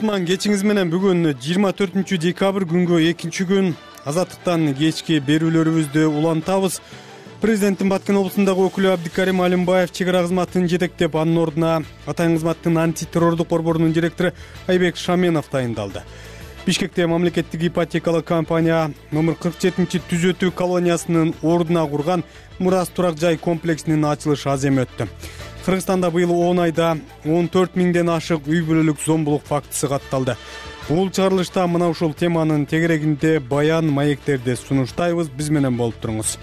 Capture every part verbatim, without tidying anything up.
Кутман кечиңиз менен бүгүн жыйырма төртүнчү декабрь күнгө экинчи күн азаттыктан кечки берүүлөрүбүздү улантабыз. Президенттин Баткен облусундагы өкүлү Абдикарим Алимбаев чек ара кызматын жетектеп, анын ордуна Атайын кызматтын антитеррордук борборунун директору Айбек Шаменов дайындалды. Бишкекте мамлекеттик ипотекалык компания номер кырк жетинчи түзөтүү колониясынын ордуна курган Мурас турак жай комплексинин ачылышы аз эми өттү. Кыргызстанда быйыл он айда он төрт миңден ашык үй бүлөлүк зомбулук фактысы катталды. Бул чыгарылышта мына ушул теманын тегерегинде баян маектерди сунуштайбыз. Биз менен болуп туруңуз.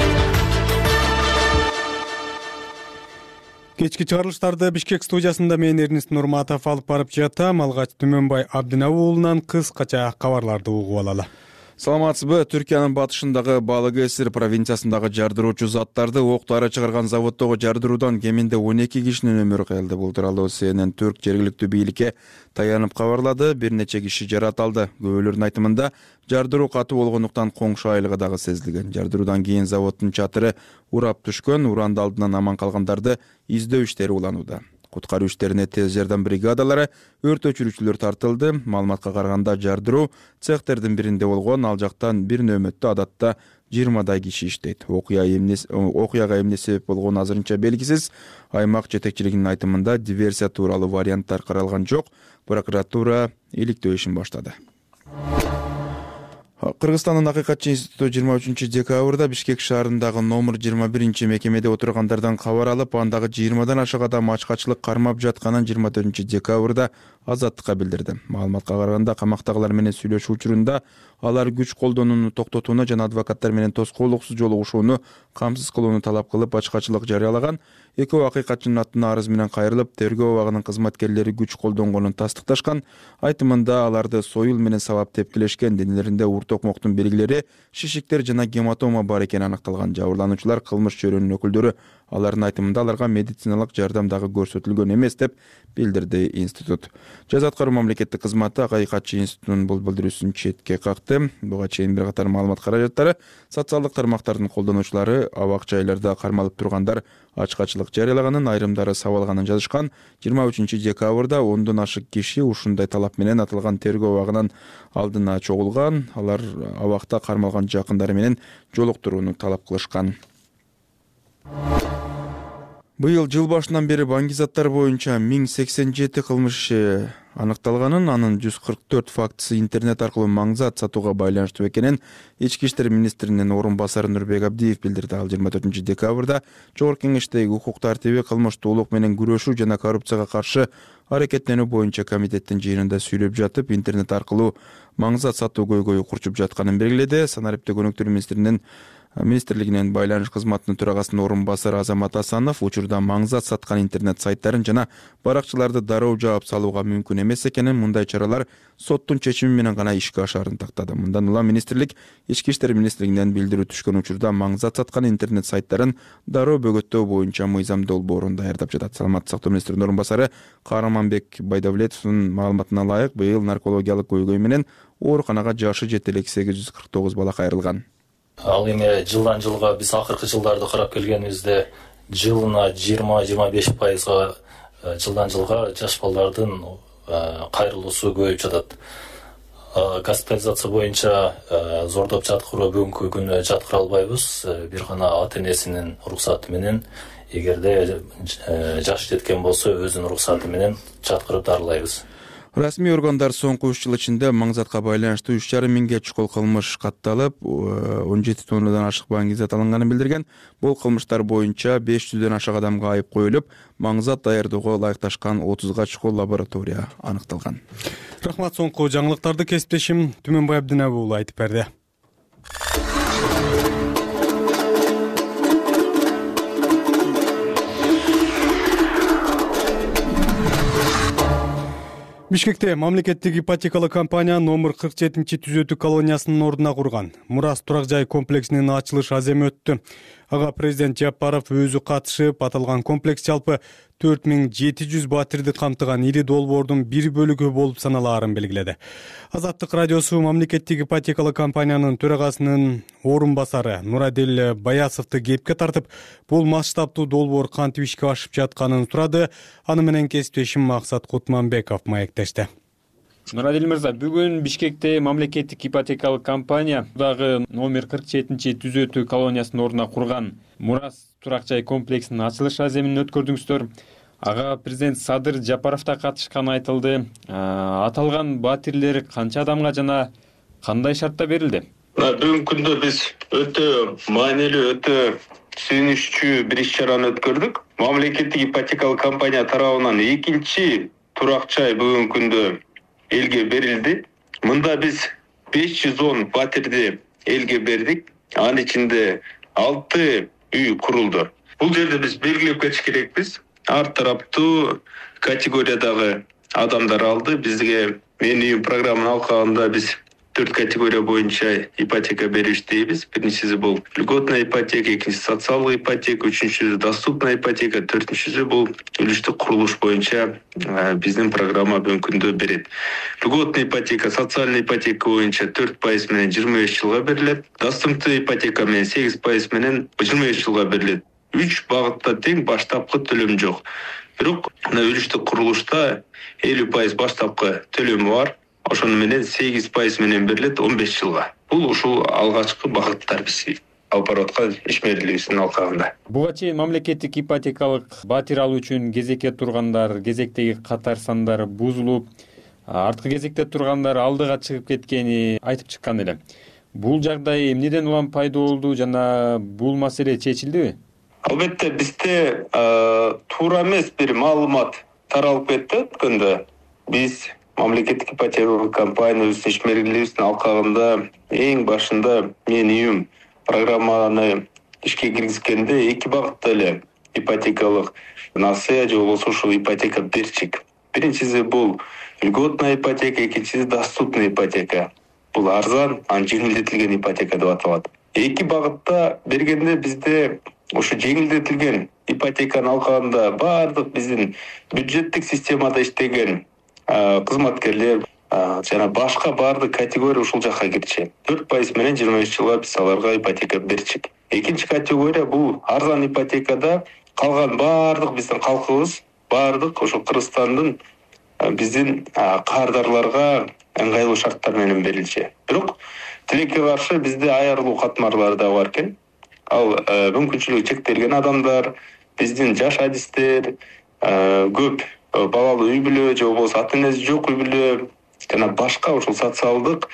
Кечки чыгарылыштарды Бишкек студиясында мен Эрнест Нурматов алып барып жатам. Алгач Түмөнбай Абдинабы уулунан кыскача кабарларды угуп алалы. Саламатсызбы? Түркиянын батышындагы Балык-Эсир провинциясындагы жардыруучу заттарды октары чыгарган заводдогу жардыруудан кеминде он эки кишинин өмүрү кыйылды. Бул тууралуу Си Эн Эн Түрк жергиликтүү бийликке таянып кабарлады. Бир нече киши жараталды. Күбөлөрдүн айтымында жардыруу катуу болгондуктан коңшу айлыгы дагы сезилген. Жардыруудан кийин заводдун чатыры урап түшкөн. Уранды алдынан аман калгандарды издөө иштери уланууда. Куткаруу иштерине тез жардам бригадалары, өрт өчүрүүчүлөр тартылды. Маалыматка караганда жардыруу цехтердин биринде болгон. Ал жактан бир нөөмөттө адатта жыйырмадай киши иштейт. Окуя эмнеси окуяга эмне себеп болгону азырынча белгисиз. Аймак жетекчилигинин айтымында диверсия тууралуу варианттар каралган жок. Прокуратура иликтөө ишин баштады. Кыргызстандын Акыйкатчы институту жыйырма үчүнчү декабрда Бишкек шаарындагы номер жыйырма биринчи мекемеде отургандардан кабар алып, андагы жыйырмадан ашык адам ачкачылык кармап жатканын жыйырма төртүнчү декабрда азаттыкка билдирди. Маалыматка караганда, камактагылар менен сүйлөшүү учурунда алар күч колдонууну токтотууну жана адвокаттар менен тоскоолдуксуз жолугушууну камсыз кылууну талап кылып ачкачылык жарыялаган. Экөө акыйкатчынын атына арыз менен кайрылып, тергөө абагынын кызматкерлери күч колдонгонун тастыкташкан. Айтымында аларды союл менен сабап тепкилешкен, денелеринде урт токмоктун белгилери, шишиктер жана гематома бар экени аныкталган. Жабырлануучулар кылмыш чөйрөнүнүн өкүлдөрү алардын айтымында аларга медициналык жардам дагы көрсөтүлгөн эмес деп билдирди институт. Жаза аткаруу мамлекеттик кызматы Акыйкатчы институтунун бул билдирүүсүн четке какты. Буга чейин бир катар маалымат каражаттары, социалдык тармактардын колдонуучулары абак жайларда кармалып тургандар ачкачылык жарыялаганын, айрымдары сабалганын жазышкан. жыйырма үчүнчү декабрда ондон ашык киши ушундай талап менен аталган тергөө абагынын алдына чогулган. Алар абакта кармалган жакындары менен жолуктурууну талап кылышкан. Быйыл жыл башынан бери баңгизаттар боюнча миң сексен жети кылмыш иши аныкталганын, анын жүз кырк төрт фактысы интернет аркылуу маңзат сатууга байланыштуу экенин Ички иштер министринин орун басары Нурбек Абдиев билдирди. Ал жыйырма төртүнчү декабрда Жогорку Кеңештеги укук тартиби, кылмыштуулук менен күрөшүү жана коррупцияга каршы аракеттенүү боюнча комитеттин жыйынында сүйлөп жатып, интернет аркылуу маңзат сатуу көйгөйү курчуп жатканын белгиледи. Санариптик өнүктүрүү министринин министрлигинин байланыш кызматынын төрагасынын орун басары Азамат Асанов учурда маңзат саткан интернет сайттарын жана баракчыларды дароо жаап салууга мүмкүн эмес экенин, мындай чаралар соттун чечими менен гана ишке ашаарын тактады. Мындан улам министрлик Ички иштер министрлигинен билдирүү түшкөн учурда маңзат саткан интернет сайттарын дароо бөгөттөө боюнча мыйзам долбоорун даярдап жатат. Саламаттык сактоо министринин орун басары Каарманбек Байдавлетовдун маалыматына ылайык, быйыл наркологиялык көйгөй менен ооруканага жашы жете элек сегиз жүз кырк тогуз бала кайрылган. Ал эми жылдан жылга биз акыркы жылдарды карап келгенибизде жылына жыйырма жыйырма беш пайызга жылдан жылга жаш балдардын кайрылуусу көбөйүп жатат. Госпитализация боюнча зордоп жаткыруу бүгүнкү күнү жаткыра албайбыз. Бир гана ата энесинин уруксаты менен, эгерде жаш жеткен болсо өзүнүн уруксаты менен жаткырып дарылайбыз. Расмий органдар соңку үч жыл ичинде маңзатка байланыштуу үч жарым миңге чукул кылмыш катталып, он жети тоннадан ашык баңгизат алынганын билдирген. Бул кылмыштар боюнча беш жүздөн ашык адамга айып коюлуп, маңзат даярдоого ылайыкташкан отузга чукул лаборатория аныкталган. Рахмат, соңку жаңылыктарды кесиптешим Түмөнбай Абдинабы уулу айтып берди. Бишкекте мамлекеттик ипотекалык компания номер кырк жетинчи түзөтүү колониясынын ордуна курган Мурас турак жай комплексинин ачылышы аз эми өттү. Ага президент Жапаров өзү катышып, аталган комплекс жалпы төрт миң жети жүз батирди камтыган ири долбоордун бир бөлүгү болуп саналаарын белгиледи. Азаттык радиосу мамлекеттик ипотекалык компаниянын төрагасынын орун басары Нурадел Баясовду кепке тартып, бул масштабтуу долбоор кантип ишке ашып жатканын сурады. Аны менен кесиптешим Максат Кутманбеков маектешти. Нурадил мырза, бүгүн Бишкекте мамлекеттик ипотекалык компания дагы номер кырк жетинчи түзөтүү колониясынын ордуна курган Мурас турак жай комплексинин ачылыш аземин өткөрдүңүздөр. Ага президент Садыр Жапаров да катышканы айтылды. Аталган батирлер канча адамга жана кандай шартта берилди? Бүгүнкү күндө биз өтө маанилүү, өтө сүйүнүчтүү бир иш-чараны өткөрдүк. Мамлекеттик ипотекалык компания тарабынан экинчи турак жай бүгүнкү күндө элге берилди. Мында биз беш жүз он батирди элге бердик. Анын ичинде алты үй курулду. Бул жерде биз белгилеп кетиш керекпиз. Ар тараптуу категориядагы адамдар алды. Бизге мен үйүм программанын алкагында биз төрт категория боюнча ипотека бериштейбиз. Биринчиси бул льготная ипотека, экинчиси социалдык ипотека, үчүнчүсү доступная ипотека, төртүнчүсү бул үлүштүк курулуш боюнча биздин программа бүгүнкү күндө берет. Льготная ипотека, социальный ипотека боюнча төрт пайыз менен жыйырма беш жылга берилет. Доступный ипотека менен сегиз пайыз менен жыйырма беш жылга берилет. Үч багытта тең баштапкы төлөм жок. Бирок үлүштүк курулушта элүү пайыз баштапкы төлөмү бар. Ошону менен сегиз пайыз менен берилет он беш жылга. Бул ушул алгачкы багыттар биз алып барып аткан ишмерлигибиздин алкагында. Буга чейин мамлекеттик ипотекалык батир алуу үчүн кезекке тургандар, кезектеги катар сандары бузулуп, арткы кезекте тургандар алдыга чыгып кеткени айтып чыккан эле. Бул жагдай эмнеден улам пайда болду жана бул маселе чечилдиби? Албетте бизде туура эмес бир маалымат таралып кетти өткөндө. Биз мамлекеттик ипотекалык компания өз ишмерлигибиздин алкагында эң башында мен үйүм программаны ишке киргизгенде эки багытта эле ипотекалык насыя же болбосо ушул ипотека берчик. Биринчиси бул льготная ипотека, экинчиси доступная ипотека. Бул арзан, анан жеңилдетилген ипотека деп аталат. Эки багытта бергенде бизде ушу жеңилдетилген ипотеканын алкагында баардык биздин бюджеттик системада иштеген кызматкерлер жана башка баардык категория ушул жакка кирчү. төрт пайыз менен жыйырма беш жылга биз аларга ипотека берчик. Экинчи категория бул арзан ипотекада калган баардык биздин калкыбыз, баардык ошол Кыргызстандын биздин кардарларга ыңгайлуу шарттар менен берилчү. Бирок тилекке каршы бизде айырылуу катмарлары да бар экен. Ал мүмкүнчүлүгү чектелген адамдар, биздин жаш адистер, көп балалуу үй бүлө же болбосо ата-энеси жок үй бүлө жана башка ошол социалдык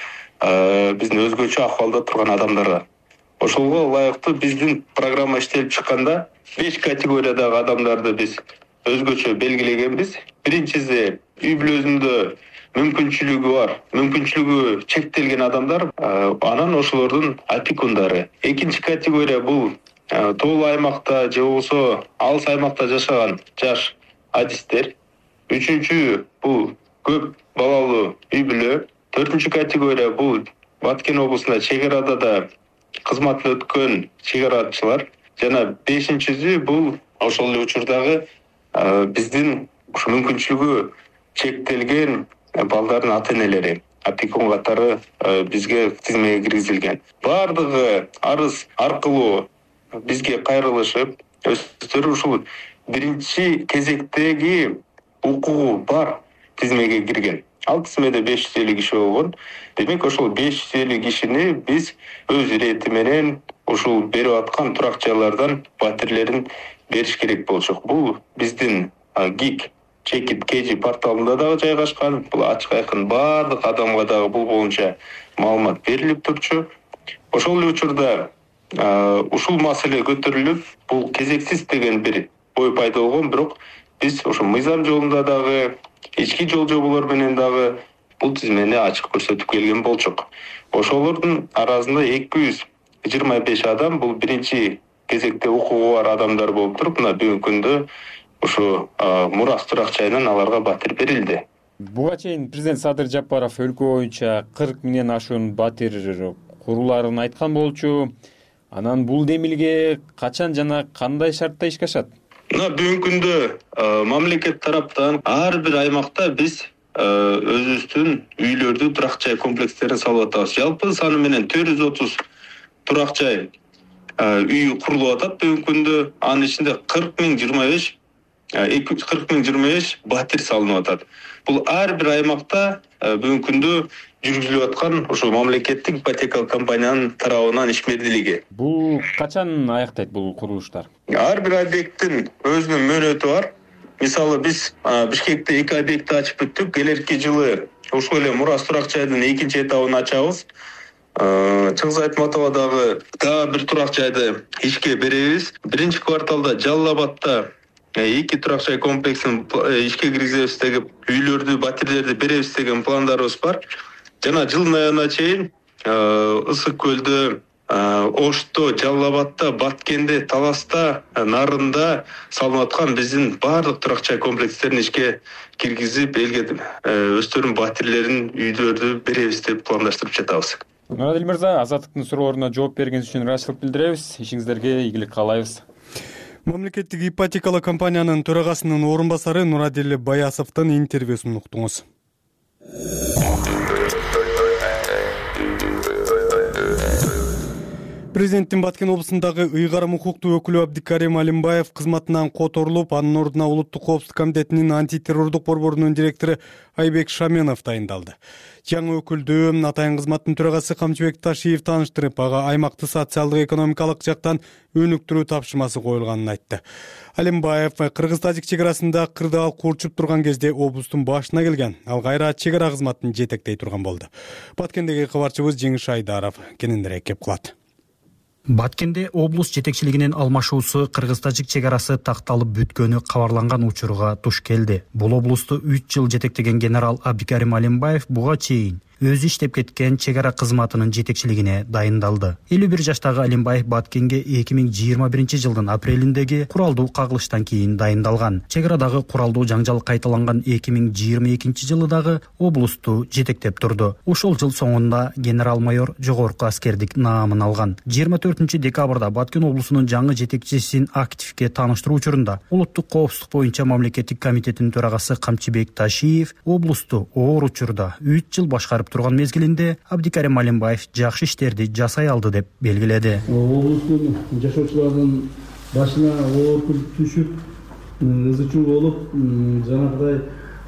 биздин өзгөчө акыбалда турган адамдар. Ошолго ылайыктуу биздин программа иштелип чыкканда беш категориядагы адамдарды биз өзгөчө белгилегенбиз. Биринчиси үй бүлөсүндө мүмкүнчүлүгү бар, мүмкүнчүлүгү чектелген адамдар, анан ошолордун опекундары. Экинчи категория бул тоолуу аймакта же болбосо алыс аймакта жашаган жаш адистер. Үчүнчү бул көп балалуу үй бүлө. Төртүнчү категория бул Баткен облусунда чек арада да кызмат өткөн чек аратчылар. Жана бешинчиси бул ошол эле учурдагы биздин ушу мүмкүнчүлүгү чектелген балдардын ата-энелери, опекун катары бизге тизмеге киргизилген. Бардыгы арыз аркылуу бизге кайрылышып, өздөрү ушул биринчи кезектеги укугу бар тизмеге кирген. Ал тизмеде беш жүз элүү киши болгон. Демек ошол беш жүз элүү кишини биз өз ирети менен ушул берип аткан турак жайлардан батирлерин бериш керек болчок. Бул биздин гик чекит кежи порталында дагы жайгашкан. Бул ачык айкын баардык адамга дагы бул боюнча маалымат берилип турчу. Ошол эле учурда ушул маселе көтөрүлүп, бул кезексиз деген бир ой пайда болгон. Бирок биз ошо мыйзам жолунда дагы, ички жол жоболор менен дагы бул тизмени ачык көрсөтүп келген болчок. Ошолордун арасында эки жүз жыйырма беш адам бул биринчи кезекте укугу бар адамдар болуп туруп, мына бүгүнкү күндө ушу Мурас турак жайынан аларга батир берилди. Буга чейин президент Садыр Жапаров өлкө боюнча кырк миңден ашуун батир куруларын айткан болчу. Анан бул демилге качан жана кандай шартта ишке ашат? Мына бүгүнкү күндө мамлекет тараптан ар бир аймакта биз өзүбүздүн үйлөрдү, турак жай комплекстерин салып атабыз. Жалпы саны менен төрт жүз отуз турак жай үй курулуп атат бүгүнкү күндө. Анын ичинде кырк миң жыйырма беш кырк миң жыйырма беш батир салынып атат. Бул ар бир аймакта бүгүнкү күндө жүргүзүлүп аткан ошол мамлекеттик ипотекалык компаниянын тарабынан ишмердилиги. Бул качан аяктайт бул курулуштар? Ар бир объекттин өзүнүн мөөнөтү бар. Мисалы биз Бишкекте эки объектти ачып бүттүк. Келерки жылы ушул эле Мурас турак жайдын экинчи этабын ачабыз. Чыңгыз Айтматовдагы дагы бир турак жайды ишке беребиз. Биринчи кварталда Жалал Абадта эки турак жай комплексин ишке киргизебиз деген, үйлөрдү, батирлерди беребиз деген пландарыбыз бар. Жана жылдын аягына чейин Ысык көлдө, Ошто, Жалал Абадта, Баткенде, Таласта, Нарында салынып аткан биздин баардык турак жай комплекстерин ишке киргизип, элге өздөрүнүн батирлерин, үйлөрдү беребиз деп пландаштырып жатабыз. Нурадил мырза, Азаттыктын суроолоруна жооп бергениңиз үчүн ыраазычылык билдиребиз. Ишиңиздерге ийгилик каалайбыз. Мамлекеттик ипотекалык компаниянын төрагасынын орун басары Нурадил Баясовдун интервьюсун уктуңуз. Президенттин Баткен облусундагы ыйгарым укуктуу өкүлү Абдикарим Алимбаев кызматынан которулуп, анын ордуна Улуттук коопсуздук комитетинин антитеррордук борборунун директору Айбек Шаменов дайындалды. Жаңы өкүлдү атайын кызматтын төрагасы Камчыбек Ташиев тааныштырып, ага аймакты социалдык экономикалык жактан өнүктүрүү тапшырмасы коюлганын айтты. Алимбаев Кыргыз-Тажик чек арасында кырдаал курчуп турган кезде облустун башына келген. Ал кайра чек ара кызматын жетектей турган болду. Баткендеги кабарчыбыз Жеңиш Айдаров кененирээк кеп кылат. Баткенде облус жетекчилигинин алмашуусу Кыргыз-Тажик чек арасы такталып бүткөнү кабарланган учурга туш келди. Бул облусту үч жыл жетектеген генерал Абдикарим Алимбаев буга чейин өзү иштеп кеткен чек ара кызматынын жетекчилигине дайындалды. элүү бир жаштагы Алимбаев Баткенге эки миң жыйырма биринчи жылдын апрелиндеги куралдуу кагылыштан кийин дайындалган. Чек арадагы куралдуу жаңжал кайталанган эки миң жыйырма экинчи жылы дагы облусту жетектеп турду. Ошол жыл соңунда генерал-майор жогорку аскердик наамын алган. жыйырма төртүнчү декабрда Баткен облусунун жаңы жетекчисин активге тааныштыруу учурунда Улуттук коопсуздук боюнча мамлекеттик комитетинин төрагасы Камчыбек Ташиев облусту оор учурда үч жыл башкарып турган мезгилинде Абдикарим Алимбаев жакшы иштерди жасай алды деп белгиледи. Облустун жашоочулардын башына оор күн түшүп, ызы чуу болуп, жанагыдай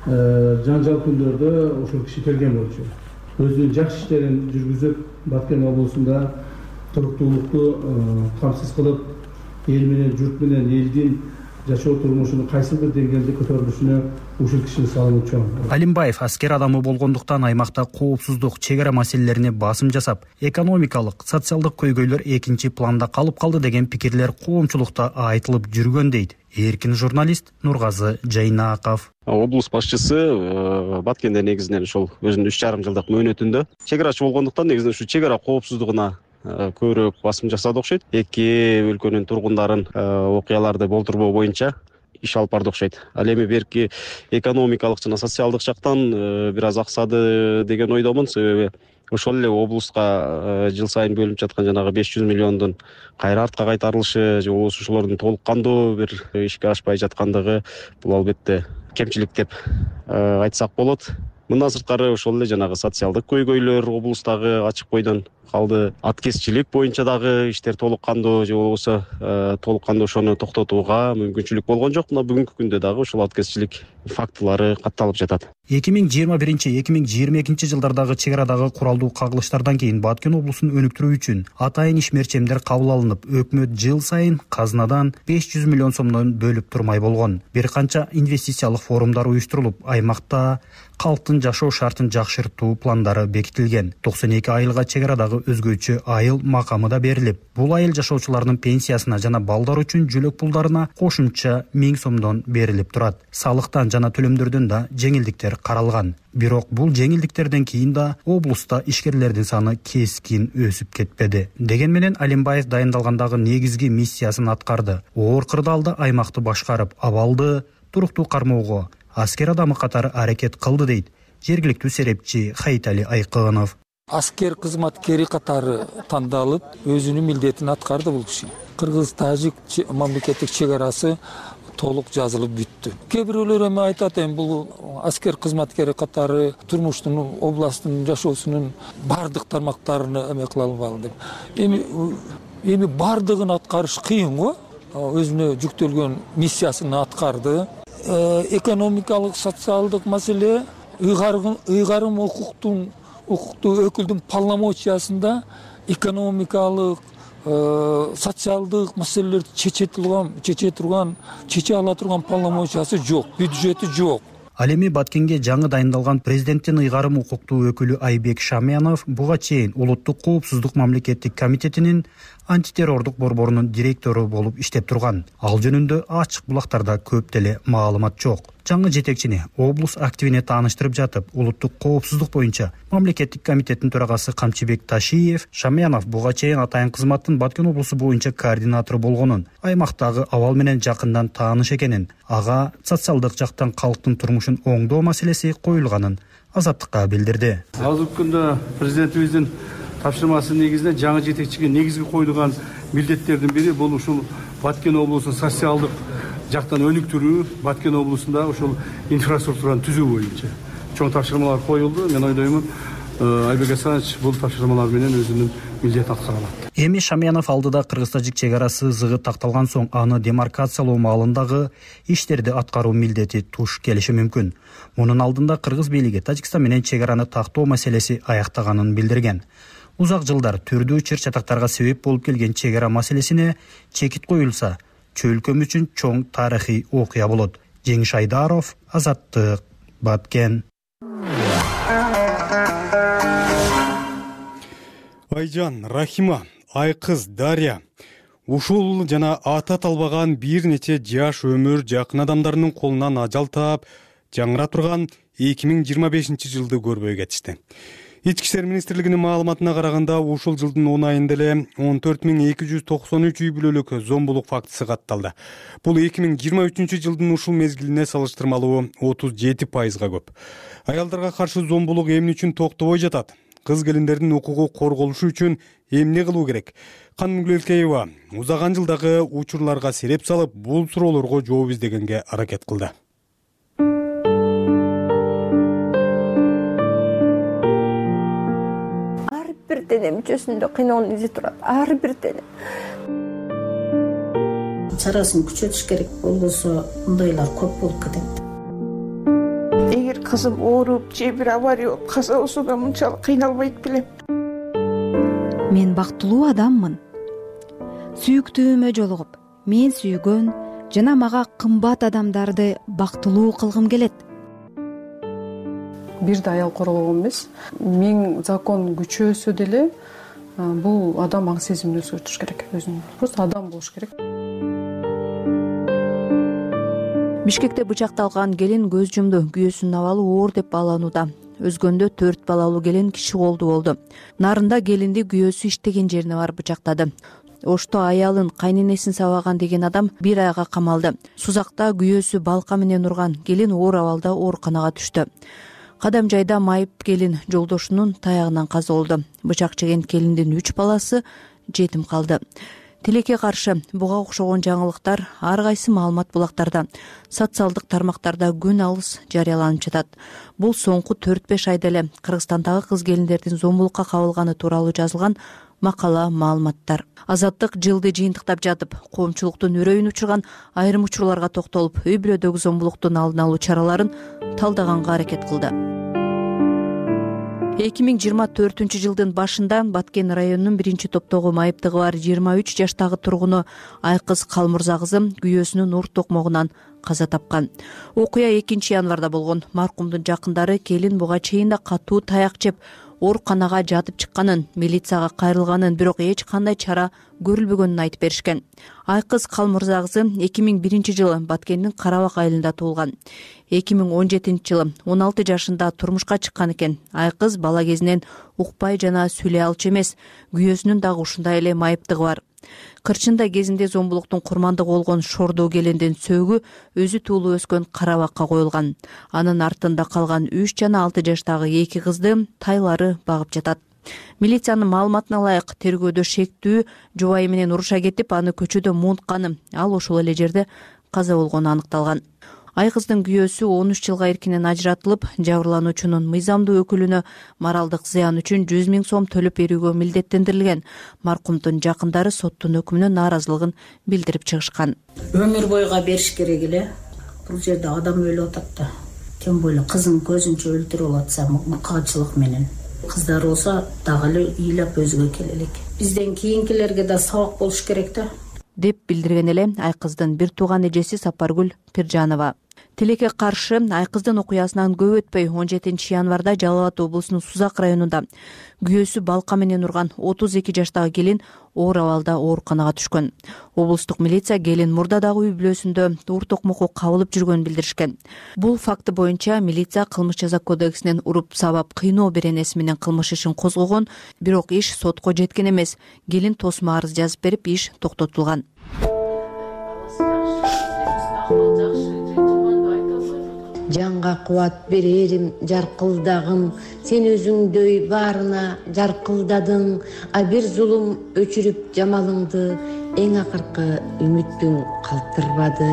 жаңжал күндөрдө ошол киши келген болчу. Өзүнүн жакшы иштерин жүргүзүп, Баткен облусунда туруктуулукту камсыз кылып, эл менен, журт менен, элдин жашоо турмушунун кайсы бир деңгээлде көтөрүлүшүнө ушул кишинин салымы чоң. Алимбаев аскер адамы болгондуктан аймакта коопсуздук, чек ара маселелерине басым жасап, экономикалык, социалдык көйгөйлөр экинчи планда калып калды деген пикирлер коомчулукта айтылып жүргөн дейт эркин журналист Нургазы Жайнаков. Облус башчысы Баткенде негизинен ошол өзүнүн үч жарым жылдык мөөнөтүндө чек арачы болгондуктан негизинен ушу чек ара коопсуздугуна көбүрөөк басым жасады окшойт. Эки өлкөнүн тургундарын окуяларды болтурбоо боюнча иш алып барды окшойт. Ал эми берки экономикалык жана социалдык жактан бир аз аксады деген ойдомун. Себеби ошол эле облуска жыл сайын бөлүнүп жаткан жанагы беш жүз миллиондун кайра артка кайтарылышы же болбосо ошолордун толук кандуу бир ишке ашпай жаткандыгы бул албетте кемчилик деп айтсак болот. Мындан сырткары ошол эле жанагы социалдык көйгөйлөр облустагы ачык бойдон калды. Аткезчилик боюнча дагы иштер толук кандуу же болбосо толук кандуу ошону токтотууга мүмкүнчүлүк болгон жок. Мына бүгүнкү күндө дагы ошол аткезчилик фактылары катталып жатат. эки миң жыйырма биринчи эки миң жыйырма экинчи жылдардагы чек арадагы куралдуу кагылыштардан кийин Баткен облусун өнүктүрүү үчүн атайын ишмерчемдер кабыл алынып, өкмөт жыл сайын казынадан беш жүз миллион сомдон бөлүп турмай болгон. Бир канча инвестициялык форумдар уюштурулуп, аймакта калктын жашоо шартын жакшыртуу пландары бекитилген. токсон эки айылга чек арадагы өзгөчө айыл макамы да берилип, бул айыл жашоочуларынын пенсиясына жана балдар үчүн жөлөк пулдарына кошумча миң сомдон берилип турат. Салыктан жана төлөмдөрдөн да жеңилдиктер каралган. Бирок бул жеңилдиктерден кийин да облуста ишкерлердин саны кескин өсүп кетпеди. Деген менен Алимбаев дайындалгандагы негизги миссиясын аткарды. Оор кырдаалда аймакты башкарып, абалды туруктуу кармоого аскер адамы катары аракет кылды дейт жергиликтүү серепчи Хайтали Айкынов. Аскер кызматкери катары тандалып, өзүнүн милдетин аткарды бул киши. Кыргыз-Тажик мамлекеттик чек арасы толук жазылып бүттү. Кээ бирөөлөр эми айтат, эми бул аскер кызматкери катары турмуштун, областтын жашоосунун бардык тармактарын эме кыла албады деп. Эми эми бардыгын аткарыш кыйын го. Өзүнө жүктөлгөн миссиясын аткарды. Экономикалык, социалдык маселе ыйгарым укуктун укуктуу өкүлдүн полномочиясында экономикалык, социалдык маселелерди чече турган чече турган чече ала турган полномочиясы жок, бюджети жок. Ал эми Баткенге жаңы дайындалган президенттин ыйгарым укуктуу өкүлү Айбек Шамянов буга чейин Улуттук коопсуздук мамлекеттик комитетинин антитеррордук борборунун директору болуп иштеп турган. Ал жөнүндө ачык булактарда көп деле маалымат жок. Жаңы жетекчини облус активине тааныштырып жатып, Улуттук коопсуздук боюнча мамлекеттик комитеттин төрагасы Камчыбек Ташиев Шамянов буга чейин атайын кызматтын Баткен облусу боюнча координатору болгонун, аймактагы абал менен жакындан тааныш экенин, ага социалдык жактан калктын турмушун оңдоо маселеси коюлганын Азаттыкка билдирди. Азыркы күндө президентибиздин тапшырмасы негизинде жаңы жетекчиге негизги коюлган милдеттердин бири бул ушул Баткен облусун социалдык жактан өнүктүрүү, Баткен облусунда ушул инфраструктураны түзүү боюнча чоң тапшырмалар коюлду. Мен ойлоймун, Айбек Асанович бул тапшырмалар менен өзүнүн милдетин аткара алат. Эми Шамянов алдыда Кыргыз-Тажик чек арасы зыгы такталган соң аны демаркациялоо маалындагы иштерди аткаруу милдети туш келиши мүмкүн. Мунун алдында Кыргыз бийлиги Тажикстан менен чек араны тактоо маселеси аяктаганын билдирген. Узак жылдар түрдүү чыр-чатактарга себеп болуп келген чек ара маселесине чекит коюлса, чөлкөм үчүн чоң тарыхый окуя болот. Жеңиш Айдаров, Азаттык, Баткен. Айжан, Рахима, Айкыз, Дарья. Ушул жана ата талбаган бир нече жаш өмүр жакын адамдарынын колунан ажал таап, жаңыра турган эки миң жыйырма бешинчи жылды көрбөй кетишти. Ички иштер министрлигинин маалыматына караганда, ушул жылдын он айында эле он төрт миң эки жүз токсон үч үй бүлөлүк зомбулук фактысы катталды. Бул эки миң жыйырма үчүнчү жылдын ушул мезгилине салыштырмалуу отуз жети пайызга көп. Аялдарга каршы зомбулук эмне үчүн токтобой жатат? Кыз келиндердин укугу корголушу үчүн эмне кылуу керек? Каным Гүлелкеева узаган жылдагы учурларга сереп салып, бул суроолорго жооп издегенге аракет кылды. Ар бир дене мүчөсүндө кыйноонун изи турат. Ар бир дене. Чарасын күчөтүш керек, болбосо мындайлар көп болуп кетет. Эгер кызым ооруп, же бир авария болуп каза болсо да мынчалык кыйналбайт белем. Мен бактылуу адаммын. Сүйүктүүмө жолугуп, мен сүйгөн жана мага кымбат адамдарды бактылуу кылгым келет. Бир да аял корголгон эмес. Миң закон күчөөсө деле бул адам аң сезимин өзгөртүш керек, өзүнүн. Просто адам болуш керек. Бишкекте бычакталган келин көз жумду. Күйөөсүнүн абалы оор деп бааланууда. Өзгөндө төрт балалуу келин киши колду болду. Нарында келинди күйөөсү иштеген жерине барып бычактады. Ошто аялын кайненесин сабаган деген адам бир айга камалды. Сузакта күйөөсү балка менен урган келин оор абалда ооруканага түштү. Кадам жайда майып келин жолдошунун таягынан каза болду. Бычак жеген келиндин үч баласы жетим калды. Тилекке каршы буга окшогон жаңылыктар ар кайсы маалымат булактарда, социалдык тармактарда күн алыс жарыяланып жатат. Бул соңку төрт беш айда эле Кыргызстандагы кыз келиндердин зомбулукка кабылганы тууралуу жазылган макала маалыматтар. Азаттык жылды жыйынтыктап жатып, коомчулуктун үрөйүн учурган айрым учурларга токтолуп, үй бүлөдөгү зомбулуктун алдын алуу чараларын талдаганга аракет кылды. эки миң жыйырма төртүнчү жылдын башында Баткен районунун биринчи топтогу майыптыгы бар жыйырма үч жаштагы тургуну Айкыз Калмырза кызы күйөөсүнүн урт токмогунан каза тапкан. Окуя экинчи январда болгон. Маркумдун жакындары келин буга чейин да катуу таяк жеп, ооруканага жатып чыкканын, милицияга кайрылганын, бирок эч кандай чара көрүлбөгөнүн айтып беришкен. Айкыз Калмырза кызы эки миң биринчи жылы Баткендин Карабак айылында туулган. эки миң он жетинчи жылы он алты жашында турмушка чыккан экен. Айкыз бала кезинен укпай жана сүйлөй алчу эмес. Күйөөсүнүн дагы ушундай эле майыптыгы бар. Кырчындай кезинде зомбулуктун курмандыгы болгон Шордоо келиндин сөөгү өзү туулуп өскөн Карабакка коюлган. Анын артында калган үч жана алты жаштагы эки кызды тайлары багып жатат. Милициянын маалыматына ылайык, тергөөдө шектүү жубайы менен уруша кетип, аны көчөдө муунтканы, ал ошол эле жерде каза болгону аныкталган. Айкыздын күйөөсү он үч жылга эркинен ажыратылып, жабырлануучунун мыйзамдуу өкүлүнө моралдык зыян үчүн жүз миң сом төлөп берүүгө милдеттендирилген. Маркумдун жакындары соттун өкүмүнө нааразылыгын билдирип чыгышкан. Өмүр бойга бериш керек эле. Бул жерде адам өлүп атат да. тем более кызын көзүнчө өлтүрүп атса мыкаачылык менен, кыздар болсо дагы эле ыйлап өзгө келе элек. Бизден кийинкилерге да сабак болуш керек да, деп билдирген эле Айкыздын бир тууган эжеси Сапаргүл Пиржанова. Тилекке каршы Айкыздын окуясынан көп өтпөй он жетинчи январда Жалал Абад облусунун Сузак районунда күйөөсү балка менен урган отуз эки жаштагы келин оор абалда ооруканага түшкөн. Облустук милиция келин мурдадагы үй бүлөсүндө ур токмокко кабылып жүргөнүн билдиришкен. Бул факты боюнча милиция кылмыш жаза кодексинен уруп сабап кыйноо беренеси менен кылмыш ишин козгогон, бирок иш сотко жеткен эмес. Келин тосмо арыз жазып берип, иш токтотулган. Жанга кубат берерим жаркылдагым, сен өзүңдөй баарына жаркылдадың, а бир зулум өчүрүп жамалыңды, эң акыркы үмүттүң калтырбады.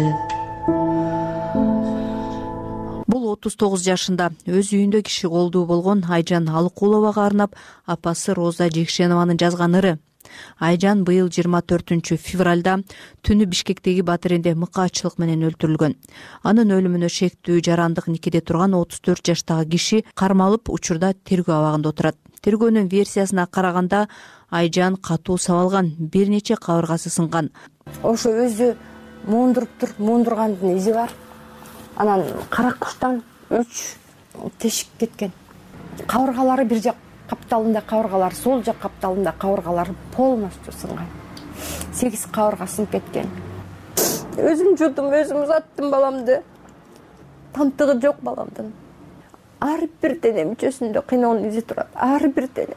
Бул отуз тогуз жашында өз үйүндө киши колдуу болгон Айжан Алыкуловага арнап апасы Роза Жекшенованын жазган ыры. Айжан быйыл жыйырма төртүнчү февралда түнү Бишкектеги Батиренде мыкаачылык менен өлтүрүлгөн. Анын өлүмүнө шектүү жарандык никеде турган отуз төрт жаштагы киши кармалып, учурда тергөө абагында отурат. Тергөөнүн версиясына караганда Айжан катуу сабалган, бир нече кабыргасы сынган. Ошо өзү мундуруп тур, мундургандын изи бар. Анан каракуштан үч тешик кеткен. Кабыргалары бир жак капталында кабыргалар, сол жак капталында кабыргалар полностью сынган. сегиз кабырга сынып кеткен. Өзүм жудум, өзүм узаттым баламды. Тамтыгы жок баламдын. Ар бир дене мүчөсүндө кыйноонун изи турат. Ар бир дене.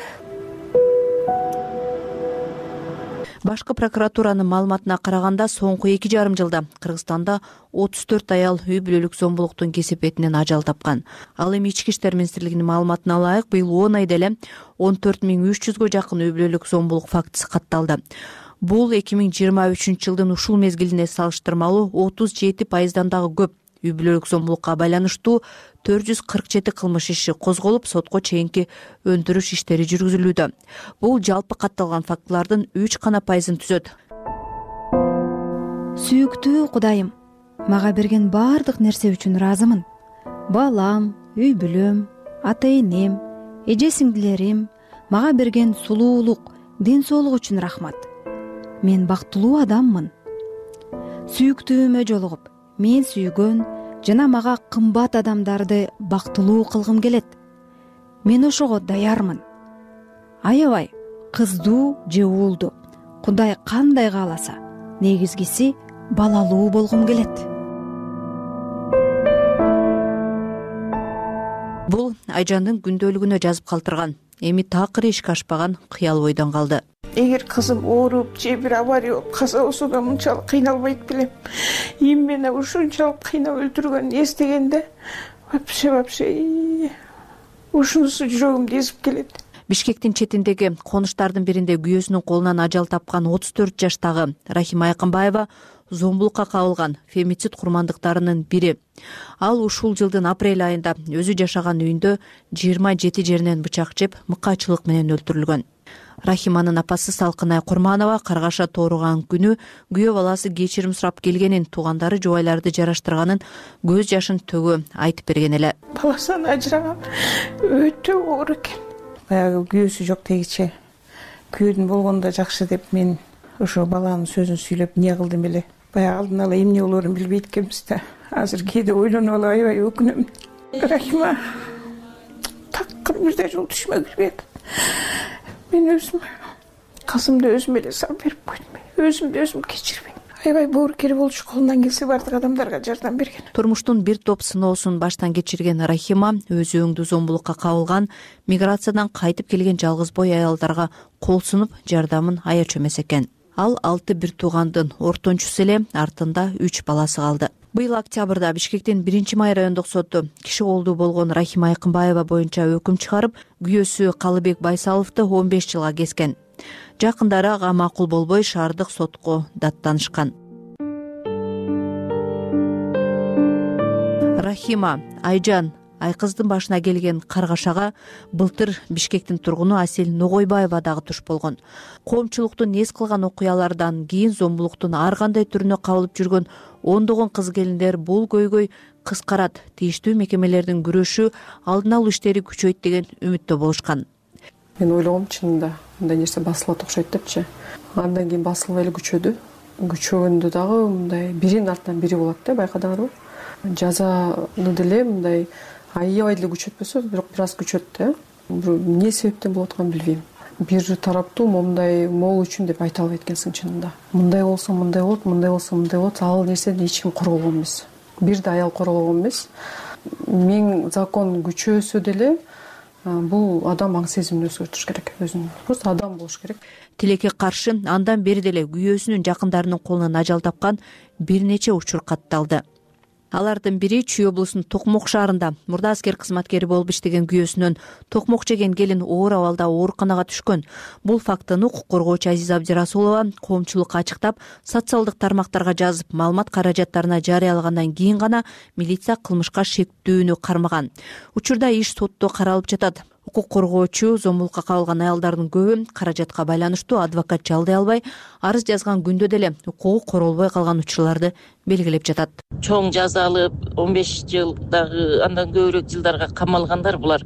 Башкы прокуратуранын маалыматына караганда, соңку эки жарым жылда Кыргызстанда отуз төрт аял үй бүлөлүк зомбулуктун кесепетинен ажал тапкан. Ал эми Ички иштер министрлигинин маалыматына ылайык, быйыл он айда эле он төрт миң үч жүзгө жакын үй бүлөлүк зомбулук фактысы катталды. Бул эки миң жыйырма үчүнчү жылдын ушул мезгилине салыштырмалуу отуз жети пайыздан дагы көп. Үй бүлөлүк зомбулукка байланыштуу төрт жүз кырк жети кылмыш иши козголуп, сотко чейинки өндүрүш иштери жүргүзүлүүдө. Бул жалпы катталган фактылардын үч гана пайызын түзөт. Сүйүктүү Кудайым, мага берген баардык нерсе үчүн ыраазымын. Балам, үй бүлөм, ата энем, эже сиңдилерим, мага берген сулуулук, ден соолук үчүн рахмат. Мен бактылуу адаммын. Сүйүктүүмө жолугуп, мен сүйгөн жана мага кымбат адамдарды бактылуу кылгым келет. Мен ошого даярмын. Аябай кыздуу же уулду Кудай кандай кааласа, негизгиси балалуу болгум келет. Бул Айжандын күндөлүгүнө жазып калтырган. Эми такыр ишке ашпаган кыял ойдон калды. Эгер кызым ооруп же бир авария болуп каза болсо да мынчалык кыйналбайт белем. Эми мени ушунчалык кыйнап өлтүргөнүн эстегенде вообще вообще ушунусу жүрөгүмдү эзип келет. Бишкектин четиндеги конуштардын биринде күйөөсүнүн колунан ажал тапкан отуз төрт жаштагы Рахима Айкынбаева зомбулукка кабылган фемицид курмандыктарынын бири. Ал ушул жылдын апрель айында өзү жашаган үйүндө жыйырма жети жеринен бычак жеп, мыкаачылык менен өлтүрүлгөн. Рахиманын апасы Салкынай Курманова каргаша тооруган күнү күйөө баласы кечирим сурап келгенин, туугандары жубайларды жараштырганын, көз жашын төгө айтып берген эле. Баласынан ажыраган өтө оор экен. Баягы күйөөсү жок дегиче күйөөдүн болгондо жакшы деп мен ошо баланын сөзүн сүйлөп эмне кылдым эле. Баягы алдын ала эмне болоорун билбейт экенбиз да. Азыр кээде ойлонуп алып аябай өкүнөм. Рахима такыр бирде жол түшмөгү керек. Мен өзүм кызымды өзүм эле сап берип койдум. Өзүмдү өзүм кечирбейм. Аябай боорукер болчу, колунан келсе бардык адамдарга жардам берген. Турмуштун бир топ сыноосун баштан кечирген Рахима өз өңдүү зомбулукка кабылган, миграциядан кайтып келген жалгыз бой аялдарга кол сунуп жардамын аячу эмес экен. Ал алты бир туугандын ортончусу эле, артында үч баласы калды. Быйыл октябрда Бишкектин биринчи май райондук соту киши колдуу болгон Рахима Айкынбаева боюнча өкүм чыгарып, күйөөсү Калыбек Байсаловду он беш жылга kesкен. Жакындары ага макул болбой шаардык сотко даттанышкан. Рахима, Айжан, Айкыздын башына келген каргашага былтыр Бишкектин тургуну Асел Ногойбаева дагы туш болгон. Коомчулуктун эс кылган окуялардан кийин зомбулуктун ар кандай түрүнө кабылып жүргөн ондогон кыз келиндер бул көйгөй кыскарат, тийиштүү мекемелердин күрөшү, алдын алуу иштери күчөйт деген үмүттө болушкан. Мен ойлогом чынында мындай нерсе басылат окшойт депчи. Андан кийин басылбай эле күчөдү. Күчөгөндө дагы мындай биринин артынан бири болот да, байкадыңарбы? Жазаны деле мындай аябай деле күчөтпөсө, бирок бир аз күчөт да. Эмне себептен болуп атканын билбейм. Бир тараптуу момундай могул үчүн деп айта албайт экенсиң чынында. Мындай болсо мындай болот, мындай болсо мындай болот. Ал нерседен эч ким корголгон эмес. Бир да аял корголгон эмес. Мен закон күчөөсө деле бул адам аң сезимин өзгөртүш керек, өзүн. Просто адам болуш керек. Тилекке каршы андан бери деле күйөөсүнүн жакындарынын колунан ажал тапкан бир нече учур катталды. Алардын бири Чүй облусунун Токмок шаарында мурда аскер кызматкери болуп иштеген күйөөсүнөн токмок жеген келин оор абалда ооруканага түшкөн. Бул фактыны укук коргоочу Азиза Абдирасулова коомчулукка ачыктап, социалдык тармактарга жазып, маалымат каражаттарына жарыялагандан кийин гана милиция кылмышка шектүүнү кармаган. Учурда иш сотто каралып жатат. Укук коргоочу зомбулукка кабылган аялдардын көбү каражатка байланыштуу адвокат жалдай албай, арыз жазган күндө деле укугу королбой калган учурларды белгилеп жатат. Чоң жаза алып, он беш жыл дагы андан көбүрөөк жылдарга камалгандар булар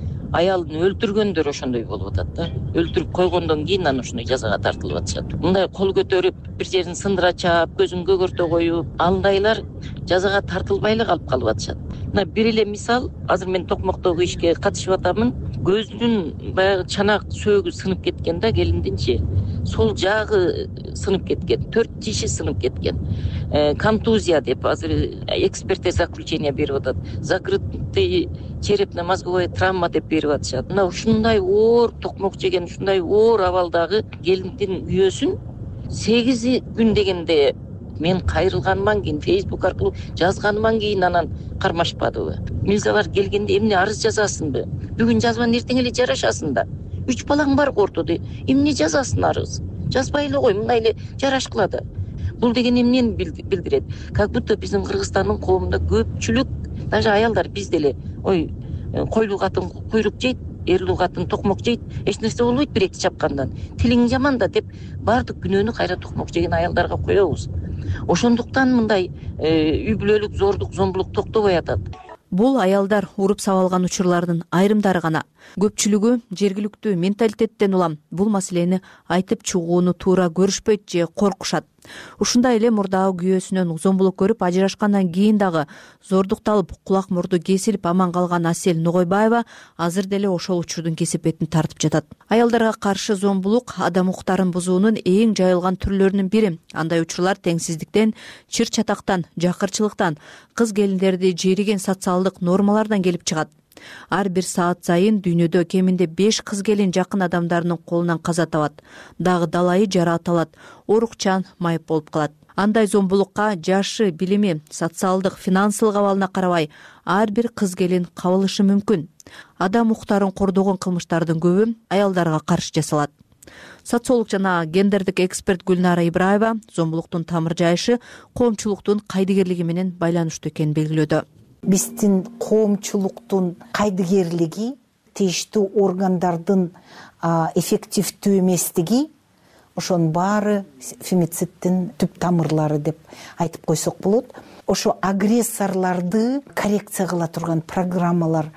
аялын өлтүргөндөр ошондой болуп атат да. Өлтүрүп койгондон кийин анан ушундай жазага тартылып атышат. Мындай кол көтөрүп, бир жерин сындыра чаап, көзүн көгөртө коюп, андайлар жазага тартылбай эле калып калып атышат. Мына бир эле мисал, азыр мен Токмоктогу ишке катышып атамын. Көзүнүн баягы чанак сөөгү сынып кеткен да, келиндинчи. Сол жагы сынып кеткен, төрт тиши сынып кеткен. Э, контузия деп азыр экспертиза заключение берип атат. Закрытый черепно-мозговая травма деп берип атышат. Мына ушундай оор токмок жеген, ушундай оор абалдагы келиндин күйөөсүн сегиз күн дегенде мен кайрылганыман кийин, Facebook аркылуу жазганыман кийин анан кармашпадыбы. Милициялар келгенде эмне арыз жазасыңбы? Бүгүн жазбан эртең эле жарашасың да. Үч балаң бар ортодо. Эмне жазасың арыз? Жазбай эле кой, мындай эле жарашкыла да. Бул деген эмнени билдирет? Как будто биздин Кыргызстандын коомунда көпчүлүк, даже аялдар биз деле, ой, койлуу катын куйрук жейт, эрлүү катын токмок жейт, эч нерсе болбойт бир эки чапкандан. Тилиң жаман да деп баардык күнөөнү кайра токмок жеген аялдарга коебуз. Ошондуктан мындай үй бүлөлүк зордук, зомбулук токтобой атат. Бул аялдар уруп сабалган учурлардын айрымдары гана. Көпчүлүгү жергиликтүү менталитеттен улам бул маселени айтып чыгууну туура көрүшпөйт же коркушат. Ушундай эле мурдагы күйөөсүнөн зомбулук көрүп ажырашкандан кийин дагы зордукталып, кулак мурду кесилип аман калган Асель Ногойбаева азыр деле ошол учурдун кесепетин тартып жатат. Аялдарга каршы зомбулук адам укуктарын бузуунун эң жайылган түрлөрүнүн бири. Андай учурлар теңсиздиктен, чыр чатактан, жакырчылыктан, кыз келиндерди жериген социалдык нормалардан келип чыгат. Ар бир саат сайын дүйнөдө кеминде беш кыз келин жакын адамдарынын колунан каза табат. Дагы далайы жараат алат, оорукчан, майып болуп калат. Андай зомбулукка жашы, билими, социалдык, финансылык абалына карабай ар бир кыз келин кабылышы мүмкүн. Адам укуктарын кордогон кылмыштардын көбү аялдарга каршы жасалат. Социолог жана гендердик эксперт Гүлнара Ибраева зомбулуктун тамыр жайышы коомчулуктун кайдыгерлиги менен байланыштуу экенин белгилөөдө. Биздин коомчулуктун кайдыгерлиги, тийиштүү органдардын эффективдүү эместиги, ошонун баары фемицидтин түп тамырлары деп айтып койсок болот. Ошо агрессорлорду коррекция кыла турган программалар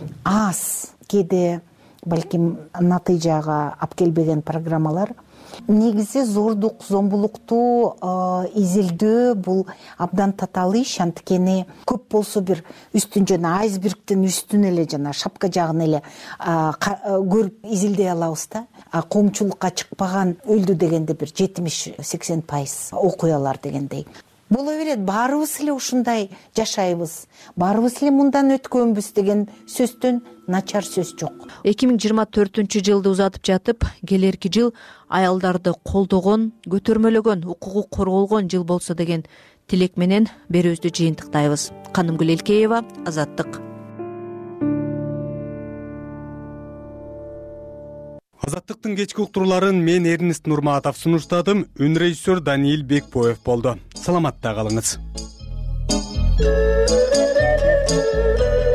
аз, кээде балким натыйжага алып келбеген программалар. Негизи зордук, зомбулукту изилдөө бул абдан татаал иш, анткени көп болсо бир үстүн жана айсбергдин үстүн эле жана шапка жагын эле көрүп изилдей алабыз да. Коомчулукка чыкпаган өлдү дегенде бир жетимиш сексен пайыз окуялар дегендей. Боло берет, баарыбыз эле ушундай жашайбыз, баарыбыз эле мындан өткөнбүз деген сөздөн начар сөз жок. эки миң жыйырма төртүнчү жылды узатып жатып, келерки жыл аялдарды колдогон, көтөрмөлөгөн, укугу корголгон жыл болсо деген тилек менен берүүбүздү жыйынтыктайбыз. Канымгүл Элкеева, Азаттык. Азаттыктын кечки уктурууларын мен Эрнест Нурматов сунуштадым, үн режиссер Даниил Бекбоев болду. Саламатта калыңыз.